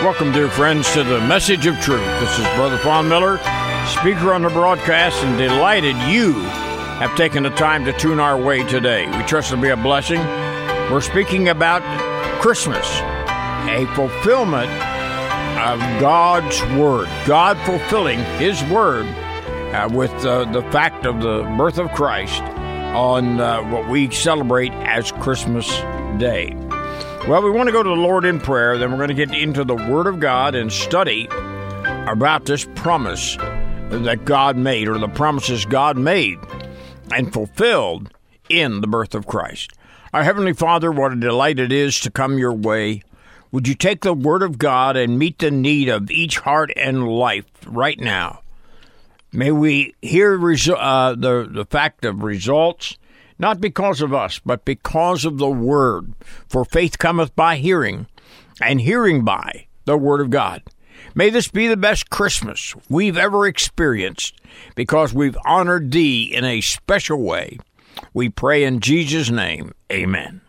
Welcome, dear friends, to the Message of Truth. This is Brother Fawn Miller, speaker on the broadcast, and delighted you have taken the time to tune our way today. We trust it'll be a blessing. We're speaking about Christmas, a fulfillment of God's Word. God fulfilling His Word with the fact of the birth of Christ on what we celebrate as Christmas Day. Well, we want to go to the Lord in prayer, then we're going to get into the Word of God and study about this promise that God made, or the promises God made and fulfilled in the birth of Christ. Our Heavenly Father, what a delight it is to come your way. Would you take the Word of God and meet the need of each heart and life right now? May we hear the fact of results, not because of us, but because of the Word. For faith cometh by hearing, and hearing by the Word of God. May this be the best Christmas we've ever experienced, because we've honored Thee in a special way. We pray in Jesus' name, amen.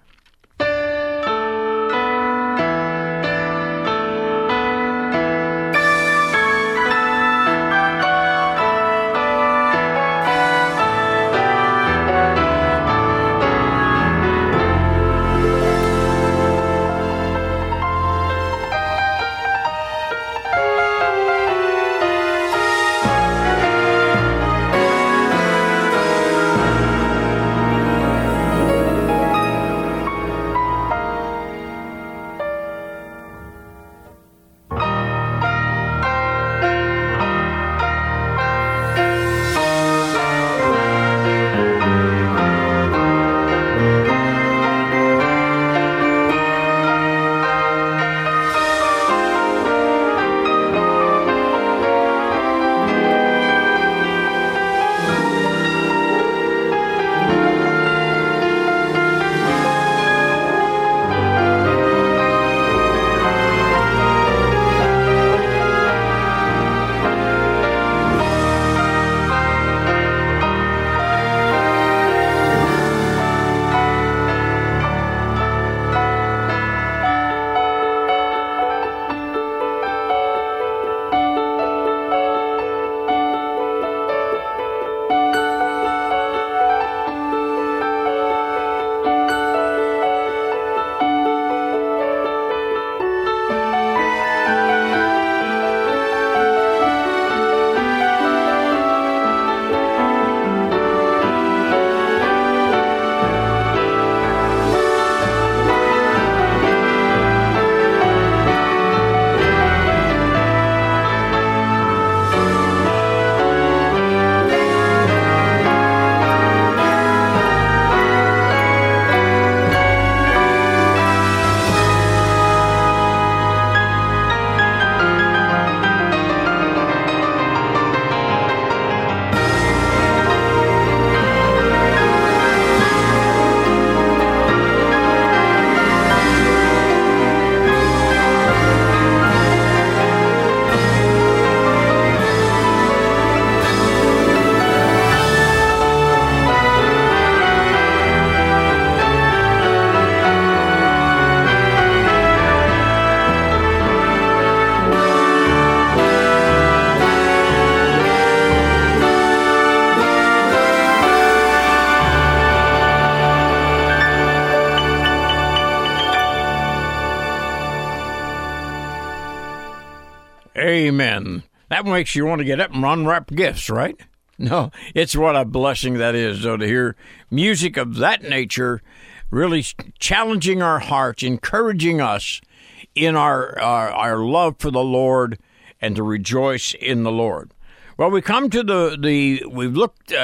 Amen. That makes you want to get up and unwrap gifts, right? No, it's what a blessing that is, though, to hear music of that nature really challenging our hearts, encouraging us in our love for the Lord and to rejoice in the Lord. Well, we come to we've looked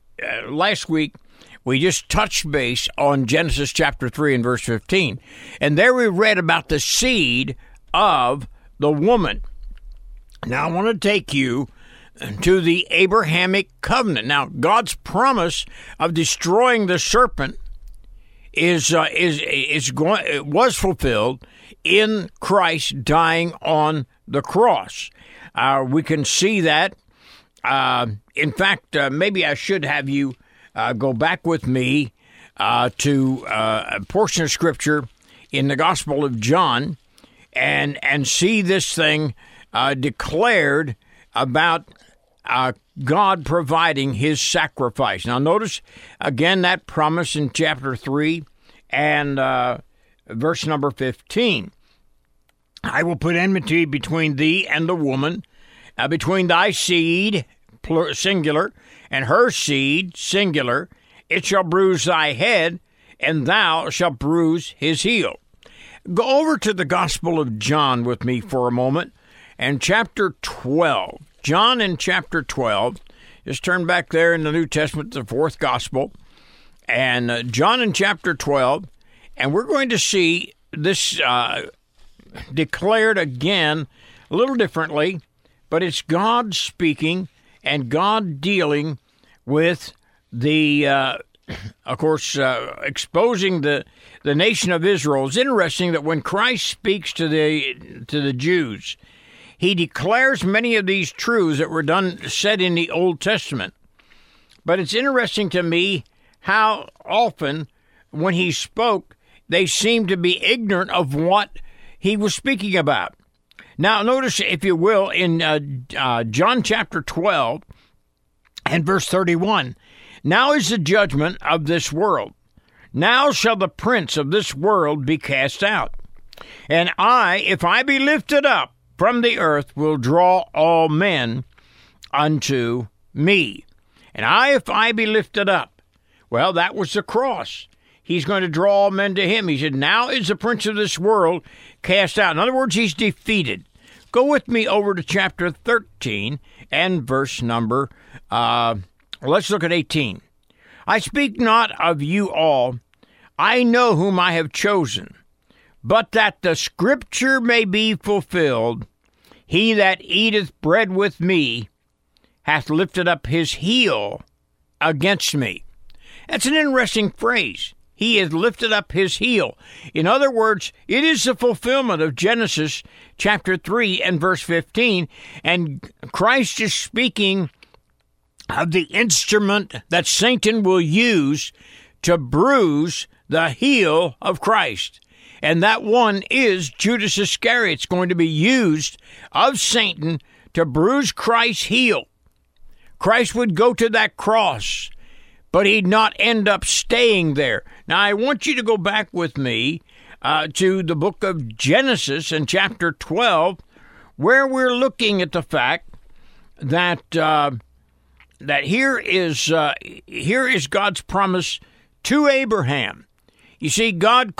last week, we just touched base on Genesis chapter 3 and verse 15. And there we read about the seed of the woman. Now, I want to take you to the Abrahamic covenant. Now, God's promise of destroying the serpent was fulfilled in Christ dying on the cross. We can see that. In fact, maybe I should have you go back with me to a portion of Scripture in the Gospel of John. and see this thing declared about God providing his sacrifice. Now notice again that promise in chapter 3 and verse number 15. I will put enmity between thee and the woman, between thy seed, singular, and her seed, singular. It shall bruise thy head, and thou shalt bruise his heel. Go over to the Gospel of John with me for a moment, and chapter 12. John in chapter 12. Just turn back there in the New Testament, the fourth Gospel, and John in chapter 12, and we're going to see this declared again a little differently, but it's God speaking and God dealing with the, of course, exposing the nation of Israel. It's interesting that when Christ speaks to the Jews, he declares many of these truths that were said in the Old Testament. But it's interesting to me how often when he spoke, they seemed to be ignorant of what he was speaking about. Now, notice, if you will, in John chapter 12 and verse 31, now is the judgment of this world. Now shall the prince of this world be cast out. And I, if I be lifted up from the earth, will draw all men unto me. And I, if I be lifted up. Well, that was the cross. He's going to draw all men to him. He said, now is the prince of this world cast out. In other words, he's defeated. Go with me over to chapter 13 and verse number, let's look at 18. I speak not of you all. I know whom I have chosen. But that the scripture may be fulfilled, he that eateth bread with me hath lifted up his heel against me. That's an interesting phrase. He has lifted up his heel. In other words, it is the fulfillment of Genesis chapter 3 and verse 15. And Christ is speaking of the instrument that Satan will use to bruise the heel of Christ. And that one is Judas Iscariot. It's going to be used of Satan to bruise Christ's heel. Christ would go to that cross, but he'd not end up staying there. Now, I want you to go back with me to the book of Genesis in chapter 12, where we're looking at the fact that that here is God's promise to Abraham. You see, God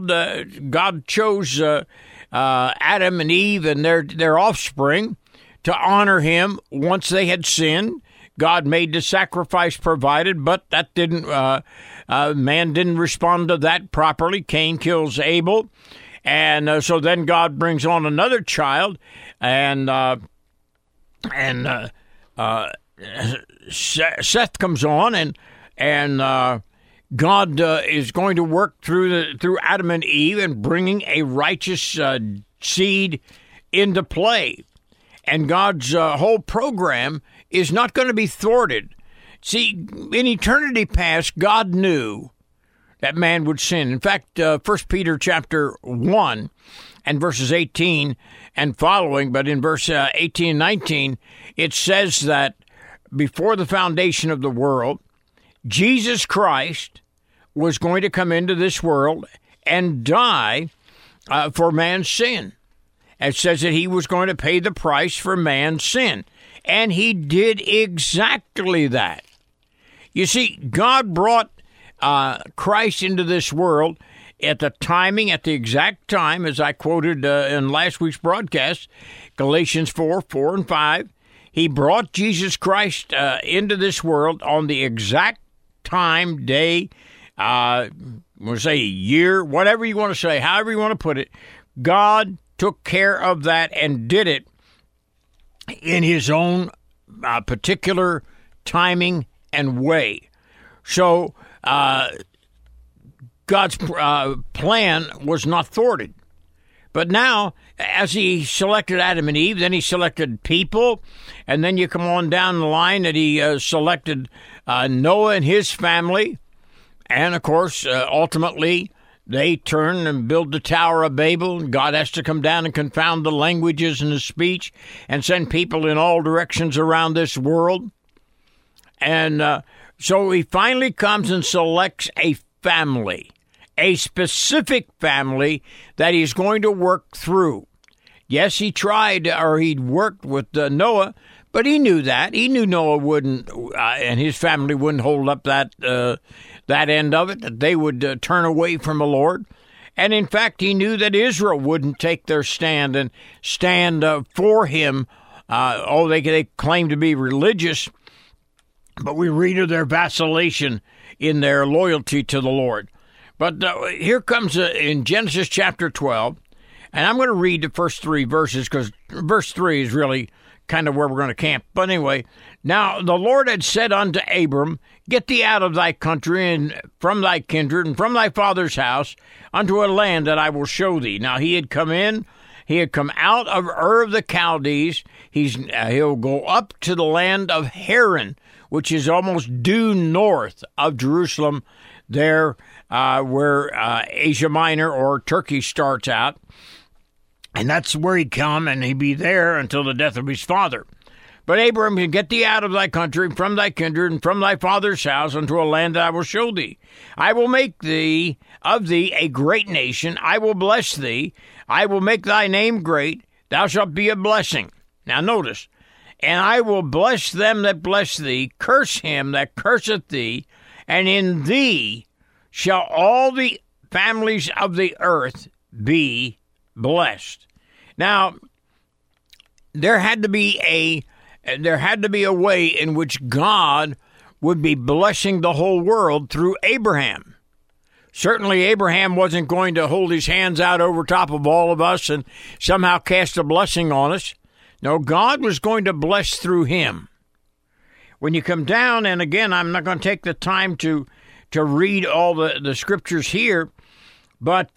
chose Adam and Eve and their offspring to honor him once they had sinned. God made the sacrifice provided, but that didn't. Man didn't respond to that properly. Cain kills Abel, and so then God brings on another child, and Seth comes on, and God is going to work through Adam and Eve and bringing a righteous seed into play, and God's whole program is not going to be thwarted. See, in eternity past, God knew that man would sin. In fact, 1 Peter chapter 1 and verses 18 and following, but in verse 18 and 19, it says that before the foundation of the world, Jesus Christ was going to come into this world and die for man's sin. It says that he was going to pay the price for man's sin. And he did exactly that. You see, God brought Christ into this world at the exact time, as I quoted in last week's broadcast, Galatians 4 and 5. He brought Jesus Christ into this world on the exact time, day, we'll say year, whatever you want to say, however you want to put it. God took care of that and did it in his own particular timing and way. So God's plan was not thwarted. But now, as he selected Adam and Eve, then he selected people, and then you come on down the line that he selected Noah and his family, and of course, ultimately, They turn and build the Tower of Babel. God has to come down and confound the languages and the speech and send people in all directions around this world. And so he finally comes and selects a family, a specific family that he's going to work through. Yes, he worked with Noah, but he knew that. He knew Noah wouldn't, and his family wouldn't hold up that end of it, that they would turn away from the Lord. And in fact, he knew that Israel wouldn't take their stand and stand for him. They claim to be religious, but we read of their vacillation in their loyalty to the Lord. But here comes in Genesis chapter 12, and I'm going to read the first 3 verses because verse 3 is really kind of where we're going to camp. But anyway, now the Lord had said unto Abram, Get thee out of thy country and from thy kindred and from thy father's house unto a land that I will show thee. Now he had come out of Ur of the Chaldees. He'll go up to the land of Haran, which is almost due north of Jerusalem, there where Asia Minor or Turkey starts out. And that's where he'd come, and he'd be there until the death of his father. But Abram, get thee out of thy country, from thy kindred, and from thy father's house, unto a land that I will show thee. I will make of thee a great nation. I will bless thee. I will make thy name great. Thou shalt be a blessing. Now notice, and I will bless them that bless thee, curse him that curseth thee, and in thee shall all the families of the earth be blessed. Now, there had to be a way in which God would be blessing the whole world through Abraham. Certainly, Abraham wasn't going to hold his hands out over top of all of us and somehow cast a blessing on us. No, God was going to bless through him. When you come down, and again, I'm not going to take the time to read all the scriptures here, but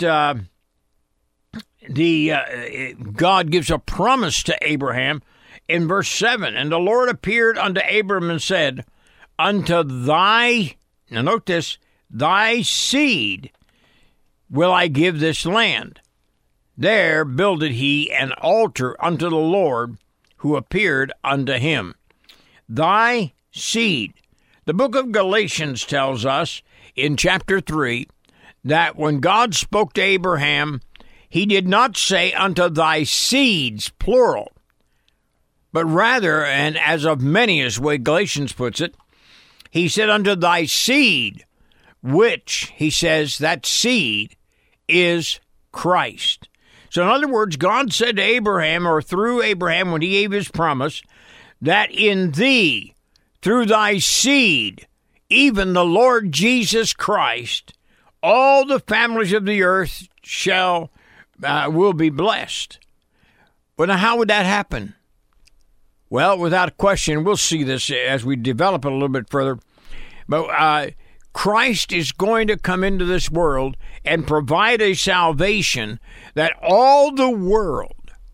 God gives a promise to Abraham in verse 7. And the Lord appeared unto Abram and said, Unto thy, now note this, thy seed will I give this land. There builded he an altar unto the Lord who appeared unto him. Thy seed. The book of Galatians tells us in chapter 3 that when God spoke to Abraham, he did not say unto thy seeds, plural, but rather, and as of many is the way Galatians puts it, he said unto thy seed, which, he says, that seed is Christ. So in other words, God said to Abraham, or through Abraham when he gave his promise, that in thee, through thy seed, even the Lord Jesus Christ, all the families of the earth will be blessed. But now how would that happen? Well, without question, we'll see this as we develop it a little bit further. But Christ is going to come into this world and provide a salvation that all the world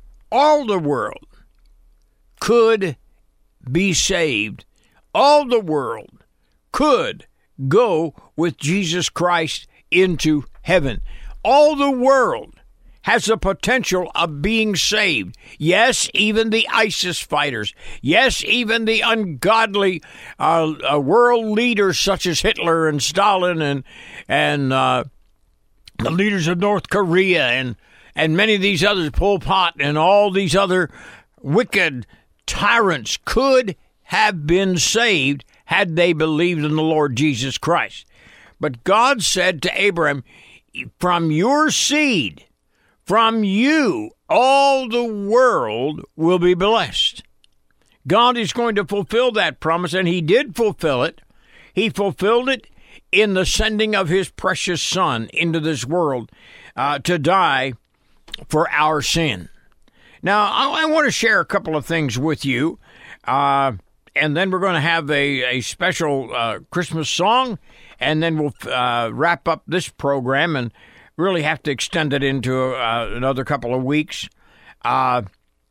could be saved. All the world could go with Jesus Christ into heaven. All the world has the potential of being saved. Yes, even the ISIS fighters. Yes, even the ungodly world leaders such as Hitler and Stalin and the leaders of North Korea and many of these others, Pol Pot and all these other wicked tyrants could have been saved had they believed in the Lord Jesus Christ. But God said to Abraham, from your seed, from you, all the world will be blessed. God is going to fulfill that promise, and he did fulfill it. He fulfilled it in the sending of his precious Son into this world to die for our sin. Now, I want to share a couple of things with you, and then we're going to have a special Christmas song, and then we'll wrap up this program and really have to extend it into another couple of weeks. But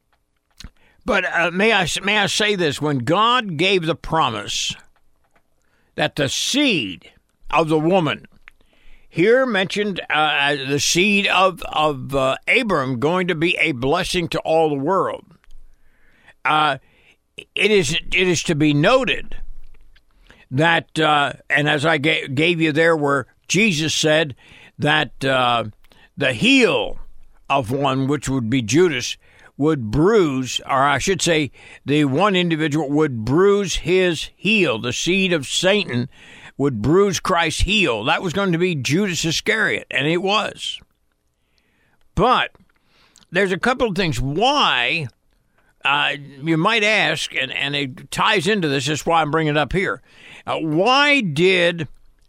may I say this? When God gave the promise that the seed of the woman, here mentioned the seed of Abram going to be a blessing to all the world. It is to be noted that, and as I gave you there, where Jesus said that the heel of one, which would be Judas, would bruise, or I should say, the one individual would bruise his heel. The seed of Satan would bruise Christ's heel. That was going to be Judas Iscariot, and it was. But there's a couple of things. Why, you might ask, and it ties into this, that's why I'm bringing it up here. Why did,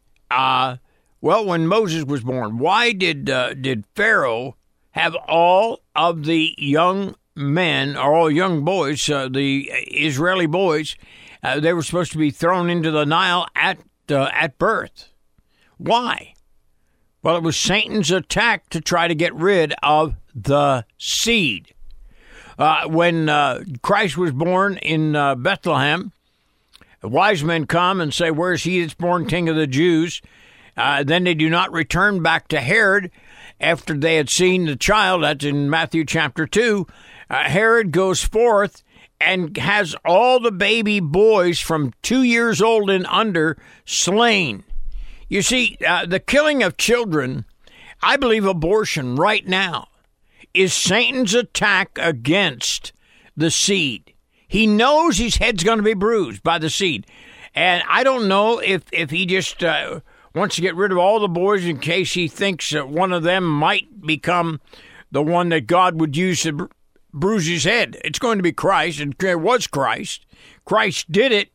when Moses was born, why did Pharaoh have all of the young men, or all young boys, the Israeli boys, they were supposed to be thrown into the Nile at birth? Why? Well, it was Satan's attack to try to get rid of the seed. When Christ was born in Bethlehem, the wise men come and say, "Where's he that's born King of the Jews?" Then they do not return back to Herod after they had seen the child. That's in Matthew chapter 2. Herod goes forth and has all the baby boys from 2 years old and under slain. You see, the killing of children, I believe abortion right now, is Satan's attack against the seed. He knows his head's going to be bruised by the seed. And I don't know if he just wants to get rid of all the boys in case he thinks that one of them might become the one that God would use to bruise his head. It's going to be Christ, and it was Christ. Christ did it.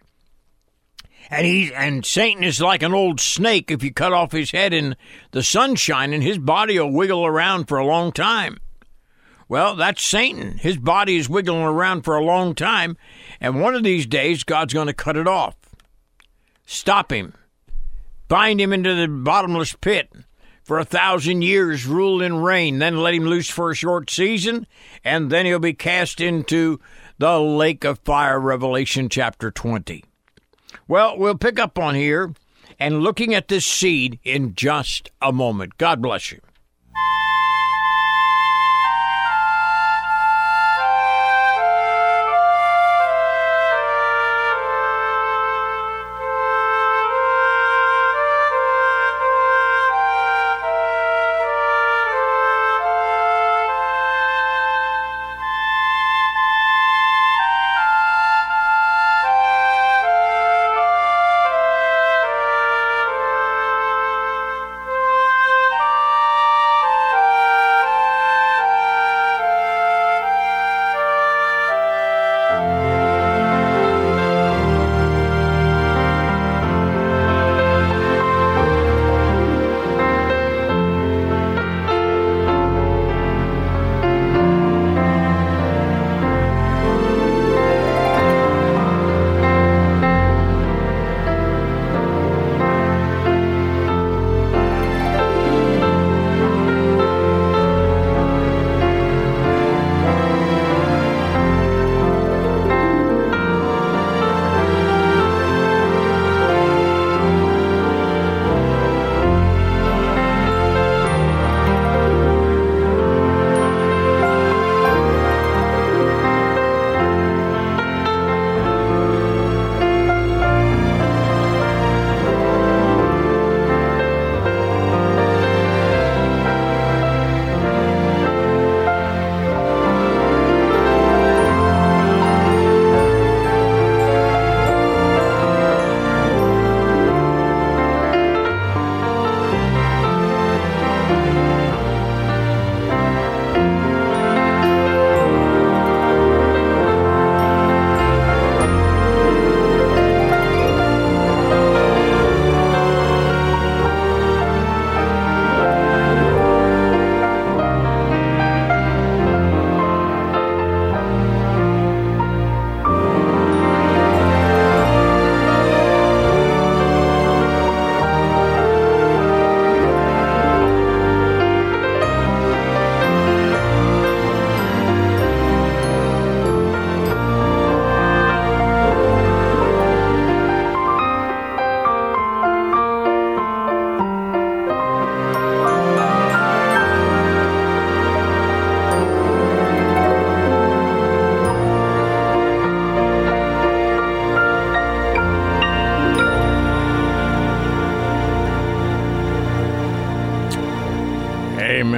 And Satan is like an old snake. If you cut off his head in the sunshine, and his body will wiggle around for a long time. Well, that's Satan. His body is wiggling around for a long time, and one of these days, God's going to cut it off. Stop him. Bind him into the bottomless pit for 1,000 years, rule and reign, then let him loose for a short season, and then he'll be cast into the lake of fire, Revelation chapter 20. Well, we'll pick up on here and looking at this seed in just a moment. God bless you.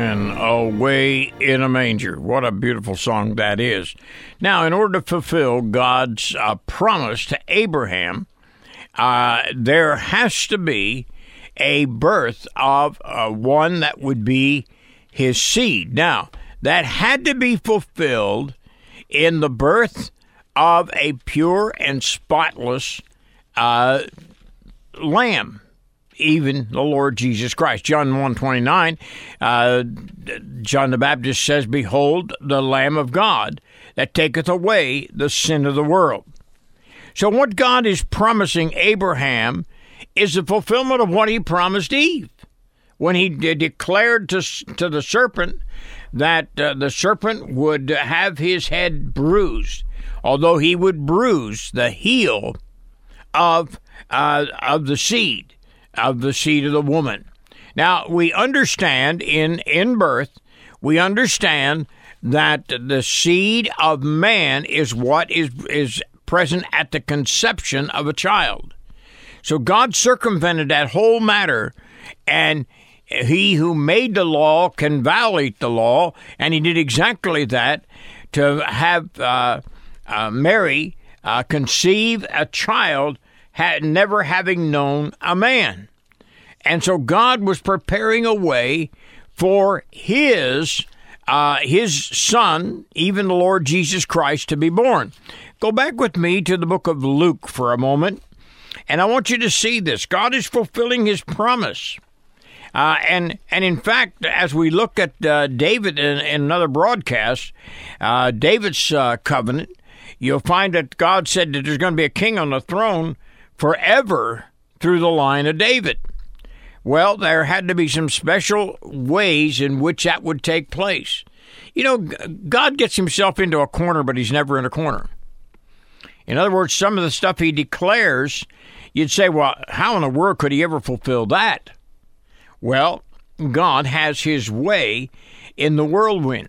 Amen. Away in a manger. What a beautiful song that is. Now, in order to fulfill God's promise to Abraham, there has to be a birth of one that would be his seed. Now, that had to be fulfilled in the birth of a pure and spotless lamb, even the Lord Jesus Christ. John 1:29, John the Baptist says, "Behold, the Lamb of God that taketh away the sin of the world." So what God is promising Abraham is the fulfillment of what he promised Eve when he declared to the serpent that the serpent would have his head bruised, although he would bruise the heel of the seed of the woman. Now, we understand in birth, we understand that the seed of man is what is present at the conception of a child. So God circumvented that whole matter, and he who made the law can violate the law, and he did exactly that to have Mary conceive a child never having known a man. And so God was preparing a way for his son, even the Lord Jesus Christ, to be born. Go back with me to the book of Luke for a moment, and I want you to see this. God is fulfilling his promise. And in fact, as we look at David in another broadcast, David's covenant, you'll find that God said that there's going to be a king on the throne forever through the line of David. Well, there had to be some special ways in which that would take place. You know, God gets himself into a corner, but he's never in a corner. In other words, some of the stuff he declares, you'd say, well, how in the world could he ever fulfill that? Well, God has his way in the whirlwind.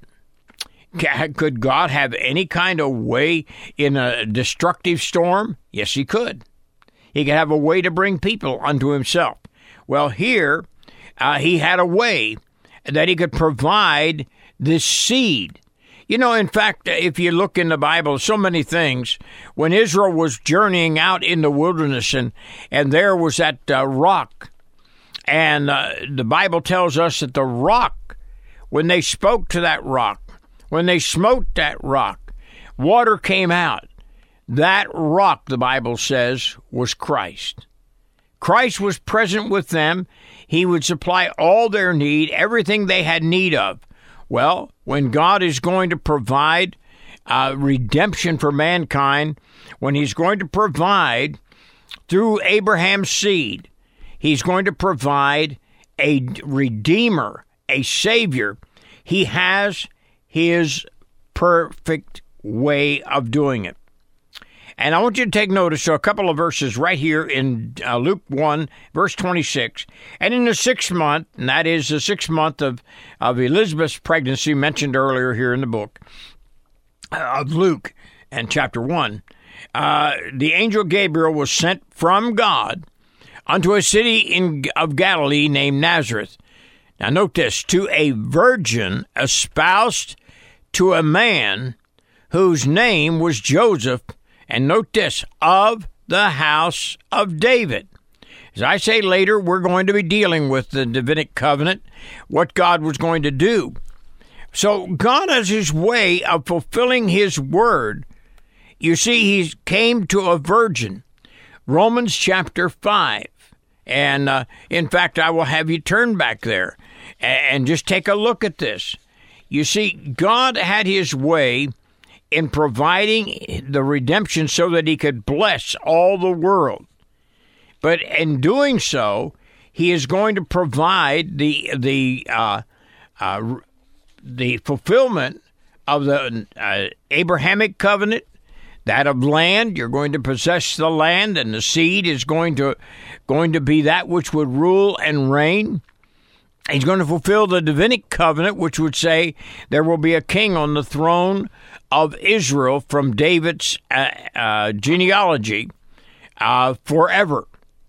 Could God have any kind of way in a destructive storm? Yes, he could. He could have a way to bring people unto himself. Well, here, he had a way that he could provide this seed. You know, in fact, if you look in the Bible, so many things. When Israel was journeying out in the wilderness, and there was that rock, and the Bible tells us that the rock, when they spoke to that rock, when they smote that rock, water came out. That rock, the Bible says, was Christ. Christ was present with them. He would supply all their need, everything they had need of. Well, when God is going to provide redemption for mankind, when he's going to provide through Abraham's seed, he's going to provide a redeemer, a savior. He has his perfect way of doing it. And I want you to take notice of a couple of verses right here in Luke 1, verse 26. And in the 6th month, and that is the 6th month of Elizabeth's pregnancy mentioned earlier here in the book of Luke and chapter 1, the angel Gabriel was sent from God unto a city of Galilee named Nazareth. Now note this, to a virgin espoused to a man whose name was Joseph, and note this, of the house of David. As I say later, we're going to be dealing with the Davidic covenant, what God was going to do. So God has his way of fulfilling his word. You see, he came to a virgin. Romans chapter 5. And in fact, I will have you turn back there and just take a look at this. You see, God had his way in providing the redemption so that he could bless all the world. But in doing so, he is going to provide the fulfillment of the Abrahamic covenant, that of land. You're going to possess the land, and the seed is going to be that which would rule and reign. He's going to fulfill the Davidic covenant, which would say there will be a king on the throne of Israel from David's genealogy forever.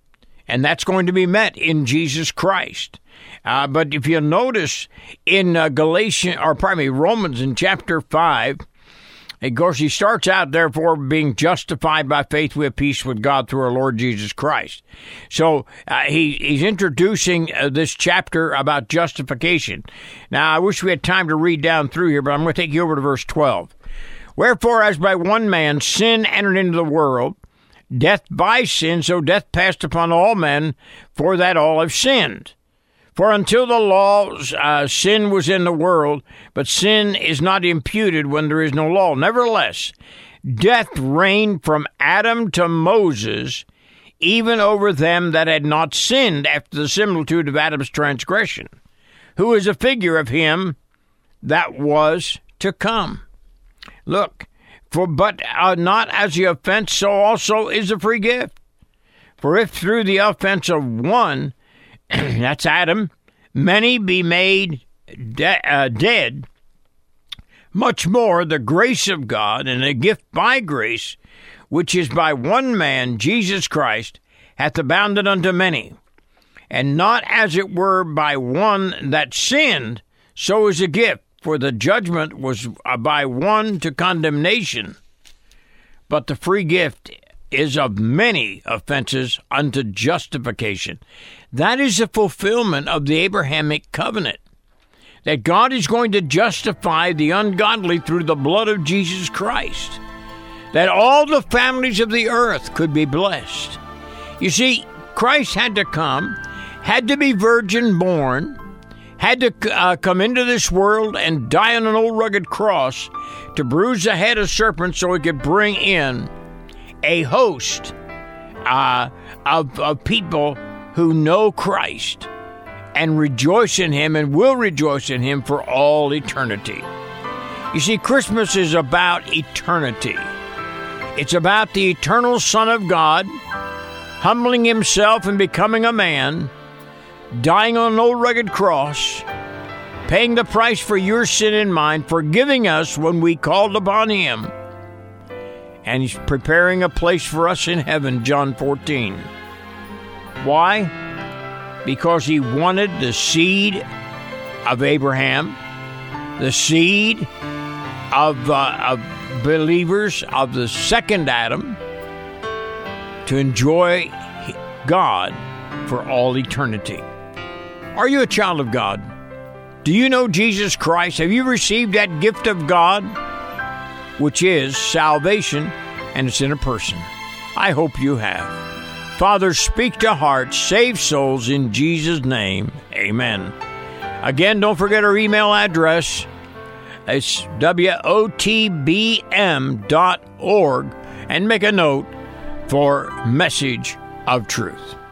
And that's going to be met in Jesus Christ. But if you notice in Romans in chapter 5, of course, he starts out, therefore, being justified by faith, we have peace with God through our Lord Jesus Christ. So he's introducing this chapter about justification. Now, I wish we had time to read down through here, but I'm going to take you over to verse 12. Wherefore, as by one man sin entered into the world, death by sin, so death passed upon all men, for that all have sinned. For until the law, sin was in the world, but sin is not imputed when there is no law. Nevertheless, death reigned from Adam to Moses, even over them that had not sinned after the similitude of Adam's transgression, who is a figure of him that was to come. Look, but not as the offense, so also is the free gift. For if through the offense of one, that's Adam, many be made dead, much more the grace of God and the gift by grace, which is by one man, Jesus Christ, hath abounded unto many. And not as it were by one that sinned, so is a gift, for the judgment was by one to condemnation, but the free gift is of many offenses unto justification. That is the fulfillment of the Abrahamic covenant, that God is going to justify the ungodly through the blood of Jesus Christ, that all the families of the earth could be blessed. You see, Christ had to come, had to be virgin born, had to come into this world and die on an old rugged cross to bruise the head of serpents so he could bring in a host of people who know Christ and rejoice in him and will rejoice in him for all eternity. You see, Christmas is about eternity. It's about the eternal Son of God humbling himself and becoming a man, dying on an old rugged cross, paying the price for your sin and mine, forgiving us when we called upon him. And he's preparing a place for us in heaven, John 14. Why? Because he wanted the seed of Abraham, the seed of believers of the second Adam, to enjoy God for all eternity. Are you a child of God? Do you know Jesus Christ? Have you received that gift of God, which is salvation, and it's in a person? I hope you have. Father, speak to hearts, save souls in Jesus' name. Amen. Again, don't forget our email address. It's wotbm.org, and make a note for Message of Truth.